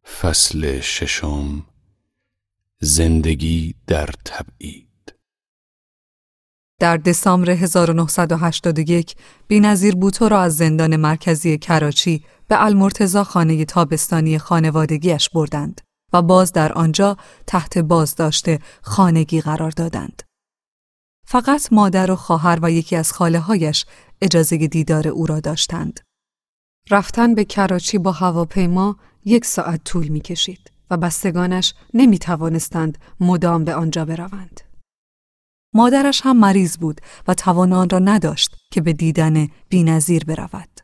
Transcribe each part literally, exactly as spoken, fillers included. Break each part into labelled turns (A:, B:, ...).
A: فصل ششم، زندگی در تبعید.
B: در دسامبر هزار و نهصد و هشتاد و یک بی‌نظیر بوتو را از زندان مرکزی کراچی به المرتضی خانه تابستانی خانوادگیش بردند و باز در آنجا تحت بازداشت خانگی قرار دادند. فقط مادر و خواهر و یکی از خاله‌هایش اجازه دیدار او را داشتند. رفتن به کراچی با هواپیما یک ساعت طول می کشید و بستگانش نمی توانستند مدام به آنجا بروند. مادرش هم مریض بود و توان آن را نداشت که به دیدن بی‌نظیر برود.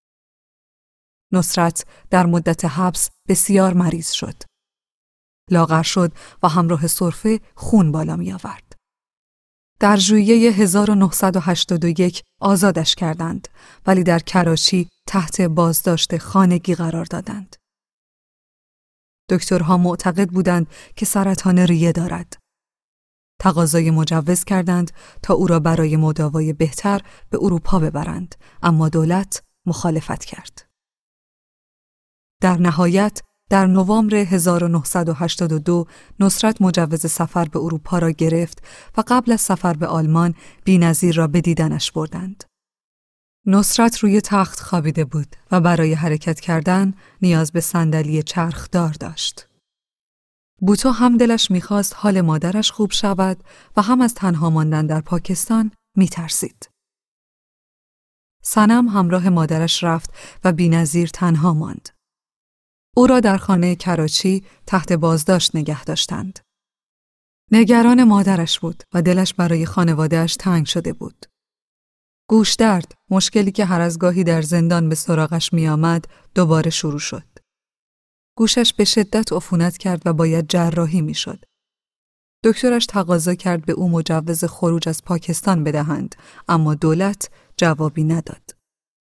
B: نصرت در مدت حبس بسیار مریض شد. لاغر شد و همراه سرفه خون بالا می آورد. در ژوئیه هزار و نهصد و هشتاد و یک آزادش کردند، ولی در کراچی تحت بازداشت خانگی قرار دادند. دکترها معتقد بودند که سرطان ریه دارد. تقاضای مجوز کردند تا او را برای مداوای بهتر به اروپا ببرند، اما دولت مخالفت کرد. در نهایت در نوامبر هزار و نهصد و هشتاد و دو نصرت مجوز سفر به اروپا را گرفت و قبل از سفر به آلمان بی‌نظیر را به دیدنش بردند. نصرت روی تخت خوابیده بود و برای حرکت کردن نیاز به صندلی چرخدار داشت. بوتو هم دلش می‌خواست حال مادرش خوب شود و هم از تنها ماندن در پاکستان می‌ترسید. صنم همراه مادرش رفت و بی‌نظیر تنها ماند. او را در خانه کراچی تحت بازداشت نگه داشتند. نگران مادرش بود و دلش برای خانواده‌اش تنگ شده بود. گوشدرد، مشکلی که هر از گاهی در زندان به سراغش می آمد، دوباره شروع شد. گوشش به شدت عفونت کرد و باید جراحی می شد. دکترش تقاضا کرد به او مجوز خروج از پاکستان بدهند، اما دولت جوابی نداد.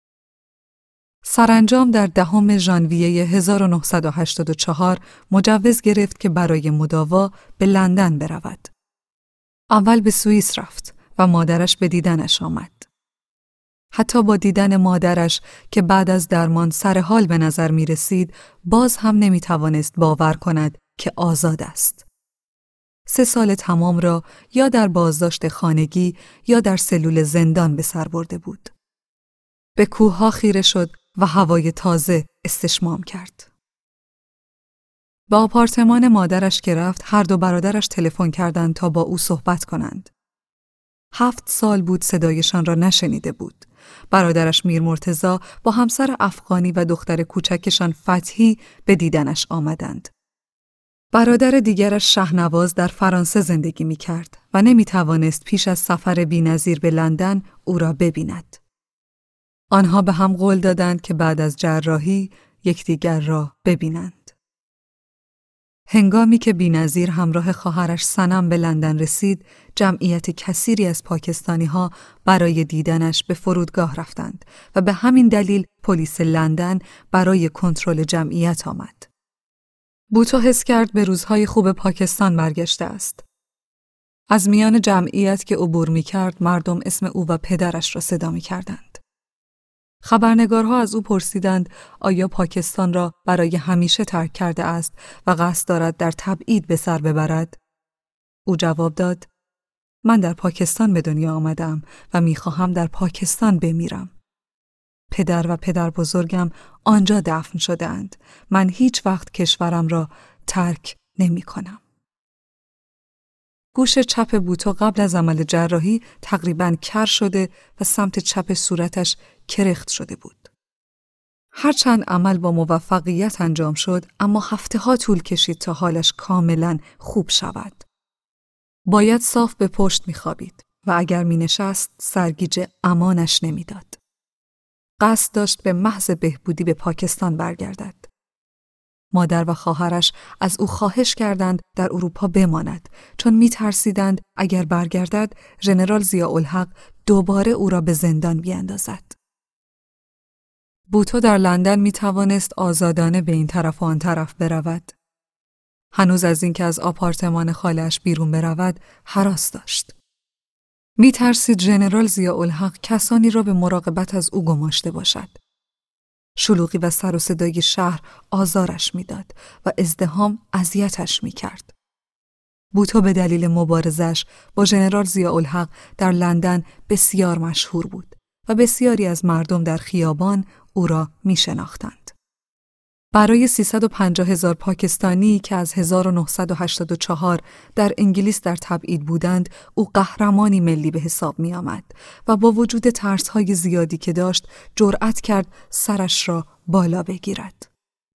B: سرانجام در دهم ژانویه هزار و نهصد و هشتاد و چهار مجوز گرفت که برای مداوا به لندن برود. اول به سوئیس رفت و مادرش به دیدنش آمد. حتی با دیدن مادرش که بعد از درمان سر حال به نظر می رسید، باز هم نمی توانست باور کند که آزاد است. سه سال تمام را یا در بازداشت خانگی یا در سلول زندان به سر برده بود. به کوهها خیره شد و هوای تازه استشمام کرد. به آپارتمان مادرش که رفت، هر دو برادرش تلفن کردند تا با او صحبت کنند. هفت سال بود صدایشان را نشنیده بود. برادرش میر مرتضی با همسر افغانی و دختر کوچکشان فتحی به دیدنش آمدند. برادر دیگرش شهنواز در فرانسه زندگی می کرد و نمی توانست پیش از سفر بی‌نظیر به لندن او را ببیند. آنها به هم قول دادند که بعد از جراحی یکدیگر را ببینند. هنگامی که بی‌نظیر همراه خواهرش صنم به لندن رسید، جمعیت کثیری از پاکستانی‌ها برای دیدنش به فرودگاه رفتند و به همین دلیل پلیس لندن برای کنترل جمعیت آمد. بوتو حس کرد به روزهای خوب پاکستان برگشته است. از میان جمعیت که عبور می‌کرد، مردم اسم او و پدرش را صدا می‌کردند. خبرنگارها از او پرسیدند آیا پاکستان را برای همیشه ترک کرده است و قصد دارد در تبعید به سر ببرد؟ او جواب داد: من در پاکستان به دنیا آمدم و میخواهم در پاکستان بمیرم. پدر و پدر بزرگم آنجا دفن شده‌اند. من هیچ وقت کشورم را ترک نمی کنم. گوش چپ بوتو قبل از عمل جراحی تقریباً کر شده و سمت چپ صورتش کرخت شده بود. هرچند عمل با موفقیت انجام شد، اما هفته ها طول کشید تا حالش کاملاً خوب شود. باید صاف به پشت می خوابید و اگر می نشست سرگیجه امانش نمی داد. قصد داشت به محض بهبودی به پاکستان برگردد. مادر و خواهرش از او خواهش کردند در اروپا بماند، چون می ترسیدند اگر برگردد ژنرال ضیاءالحق دوباره او را به زندان بیاندازد. بوتو در لندن می توانست آزادانه به این طرف و آن طرف برود. هنوز از اینکه از آپارتمان خاله‌اش بیرون برود هراس داشت. می ترسید ژنرال ضیاءالحق کسانی را به مراقبت از او گماشته باشد. شلوغی و سر و صدای شهر آزارش میداد و ازدحام اذیتش میکرد. بوتو به دلیل مبارزش با ژنرال ضیاءالحق در لندن بسیار مشهور بود و بسیاری از مردم در خیابان او را میشناختند. برای سیصد و پنجاه هزار پاکستانی که از هزار و نهصد و هشتاد و چهار در انگلیس در تبعید بودند، او قهرمانی ملی به حساب می آمد و با وجود ترس‌های زیادی که داشت، جرأت کرد سرش را بالا بگیرد.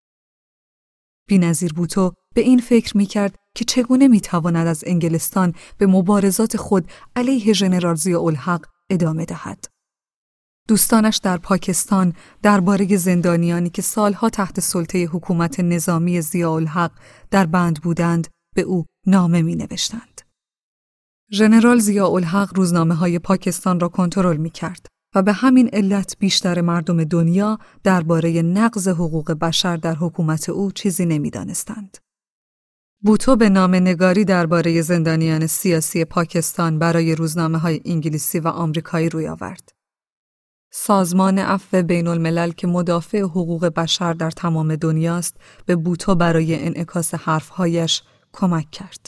B: بی‌نظیر بوتو به این فکر می کرد که چگونه می تواند از انگلستان به مبارزات خود علیه ژنرال ضیاءالحق ادامه دهد. دوستانش در پاکستان درباره زندانیانی که سالها تحت سلطه حکومت نظامی ضیاءالحق در بند بودند به او نامه می نوشتند. ژنرال ضیاءالحق روزنامه‌های پاکستان را کنترل می کرد و به همین علت بیشتر مردم دنیا درباره نقض حقوق بشر در حکومت او چیزی نمی دانستند. بوتو به نامه‌نگاری درباره زندانیان سیاسی پاکستان برای روزنامه‌های انگلیسی و آمریکایی روی آورد. سازمان عفو بین الملل که مدافع حقوق بشر در تمام دنیاست به بوتو برای انعکاس حرفهایش کمک کرد.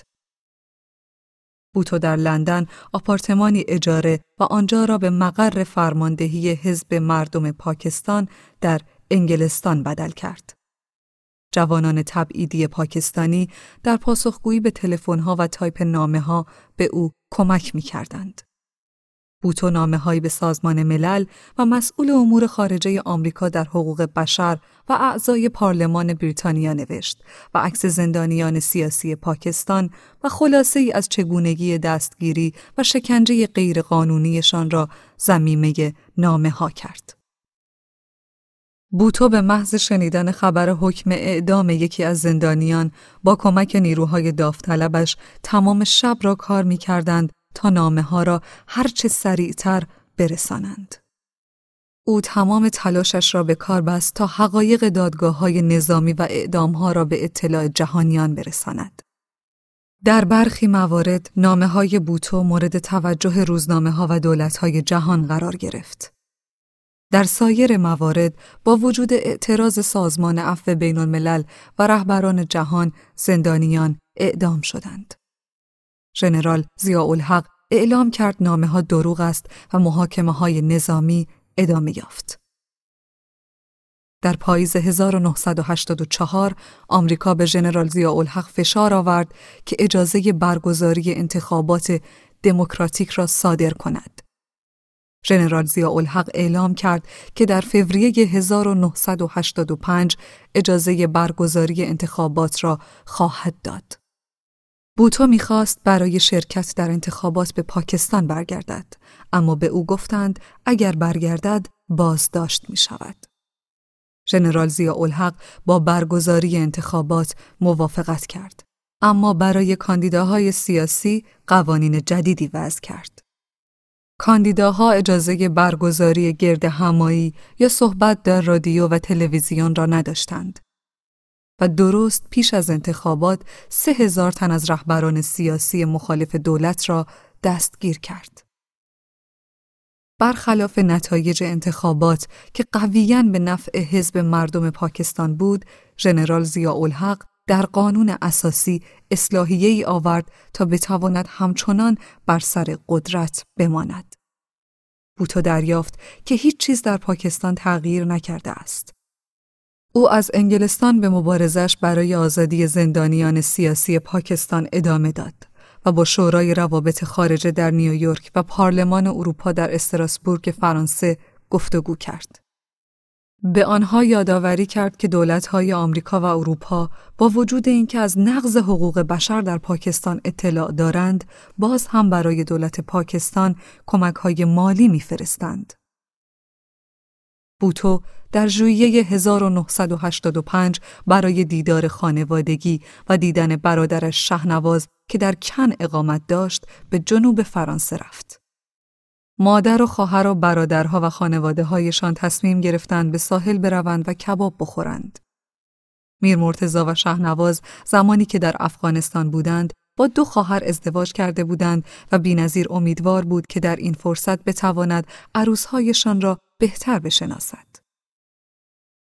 B: بوتو در لندن آپارتمانی اجاره و آنجا را به مقر فرماندهی حزب مردم پاکستان در انگلستان بدل کرد. جوانان تبعیدی پاکستانی در پاسخگویی به تلفن‌ها و تایپ نامه‌ها به او کمک می‌کردند. بوتو نامه‌هایی به سازمان ملل و مسئول امور خارجه آمریکا در حقوق بشر و اعضای پارلمان بریتانیا نوشت و عکس زندانیان سیاسی پاکستان و خلاصه‌ای از چگونگی دستگیری و شکنجه غیرقانونیشان را ضمیمه نامه‌ها کرد. بوتو به محض شنیدن خبر حکم اعدام یکی از زندانیان با کمک نیروهای داوطلبش تمام شب را کار می‌کردند تا نامه‌ها را هرچه سریعتر برسانند. او تمام تلاشش را به کار بست تا حقایق دادگاه‌های نظامی و اعدام‌ها را به اطلاع جهانیان برساند. در برخی موارد نامه‌های بوتو مورد توجه روزنامه‌ها و دولت‌های جهان قرار گرفت. در سایر موارد با وجود اعتراض سازمان عفو بین الملل و رهبران جهان زندانیان اعدام شدند. ژنرال ضیاءالحق اعلام کرد نامه‌ها دروغ است و محاکمه‌های نظامی ادامه یافت. در پاییز هزار و نهصد و هشتاد و چهار آمریکا به ژنرال ضیاءالحق فشار آورد که اجازه برگزاری انتخابات دموکراتیک را صادر کند. ژنرال ضیاءالحق اعلام کرد که در فوریه هزار و نهصد و هشتاد و پنج اجازه برگزاری انتخابات را خواهد داد. بوتو می‌خواست برای شرکت در انتخابات به پاکستان برگردد، اما به او گفتند اگر برگردد بازداشت می‌شود. ژنرال ضیاءالحق با برگزاری انتخابات موافقت کرد، اما برای کاندیداهای سیاسی قوانین جدیدی وضع کرد. کاندیداها اجازه برگزاری گردهمایی یا صحبت در رادیو و تلویزیون را نداشتند و درست پیش از انتخابات سه هزار تن از رهبران سیاسی مخالف دولت را دستگیر کرد. برخلاف نتایج انتخابات که قویاً به نفع حزب مردم پاکستان بود، ژنرال ضیاءالحق در قانون اساسی اصلاحیه‌ای آورد تا بتواند همچنان بر سر قدرت بماند. بوتو دریافت که هیچ چیز در پاکستان تغییر نکرده است. او از انگلستان به مبارزش برای آزادی زندانیان سیاسی پاکستان ادامه داد و با شورای روابط خارجه در نیویورک و پارلمان اروپا در استراسبورگ فرانسه گفتگو کرد. به آنها یادآوری کرد که دولت‌های آمریکا و اروپا با وجود اینکه از نقض حقوق بشر در پاکستان اطلاع دارند، باز هم برای دولت پاکستان کمک‌های مالی می‌فرستند. بوتو در ژوئیه هزار و نهصد و هشتاد و پنج برای دیدار خانوادگی و دیدن برادرش شهنواز که در کن اقامت داشت به جنوب فرانسه رفت. مادر و خواهر و برادرها و خانواده‌هایشان تصمیم گرفتند به ساحل بروند و کباب بخورند. میر مرتضی و شهنواز زمانی که در افغانستان بودند با دو خواهر ازدواج کرده بودند و بی‌نظیر امیدوار بود که در این فرصت بتواند عروس‌هایشان را بهتر بشناسد.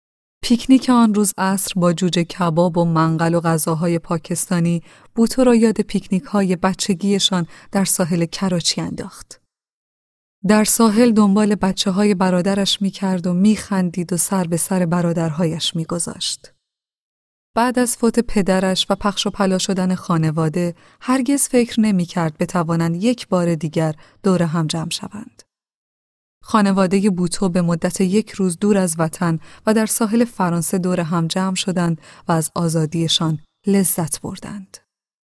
B: پیکنیک آن روز عصر با جوجه کباب و منقل و غذاهای پاکستانی بوتو را یاد پیکنیک های بچگیشان در ساحل کراچی انداخت. در ساحل دنبال بچه های برادرش می کرد و می خندید و سر به سر برادرهایش می گذاشت. بعد از فوت پدرش و پخش و پلا شدن خانواده هرگز فکر نمی کرد بتوانند یک بار دیگر دور هم جمع شوند. خانواده بوتو به مدت یک روز دور از وطن و در ساحل فرانسه دور هم جمع شدند و از آزادیشان لذت بردند.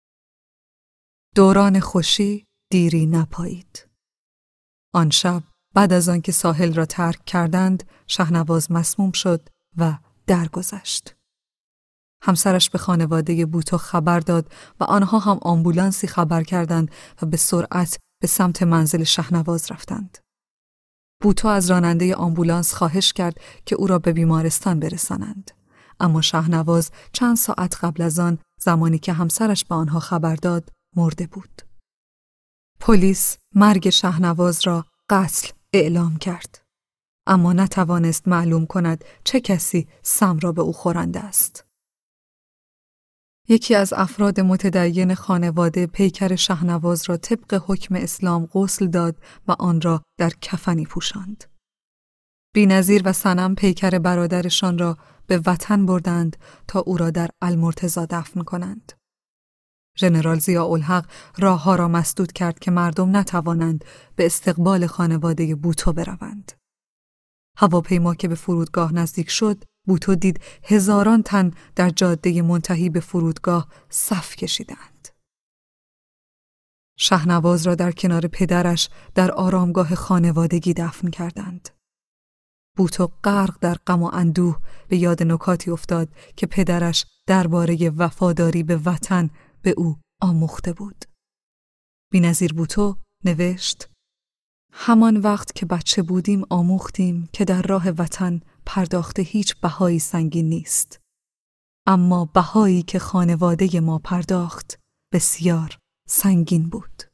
B: دوران خوشی دیری نپایید. آن شب بعد از آنکه ساحل را ترک کردند، شهنواز مسموم شد و درگذشت. همسرش به خانواده بوتو خبر داد و آنها هم آمبولانسی خبر کردند و به سرعت به سمت منزل شهنواز رفتند. بوتو از راننده آمبولانس خواهش کرد که او را به بیمارستان برسانند، اما شهنواز چند ساعت قبل از آن، زمانی که همسرش به آنها خبر داد، مرده بود. پلیس مرگ شهنواز را قتل اعلام کرد، اما نتوانست معلوم کند چه کسی سم را به او خورنده است. یکی از افراد متدین خانواده پیکر شهنواز را طبق حکم اسلام غسل داد و آن را در کفنی پوشاند. بی‌نظیر و صنم پیکر برادرشان را به وطن بردند تا او را در المرتضی دفن کنند. ژنرال ضیاءالحق راهها را مسدود کرد که مردم نتوانند به استقبال خانواده بوتو بروند. هواپیما که به فرودگاه نزدیک شد، بوتو دید هزاران تن در جاده منتهی به فرودگاه صف کشیدند. شهنواز را در کنار پدرش در آرامگاه خانوادگی دفن کردند. بوتو غرق در غم و اندوه به یاد نکاتی افتاد که پدرش درباره وفاداری به وطن به او آموخته بود. بی‌نظیر بوتو نوشت: همان وقت که بچه بودیم آموختیم که در راه وطن پرداخت هیچ بهایی سنگین نیست، اما بهایی که خانواده ما پرداخت بسیار سنگین بود.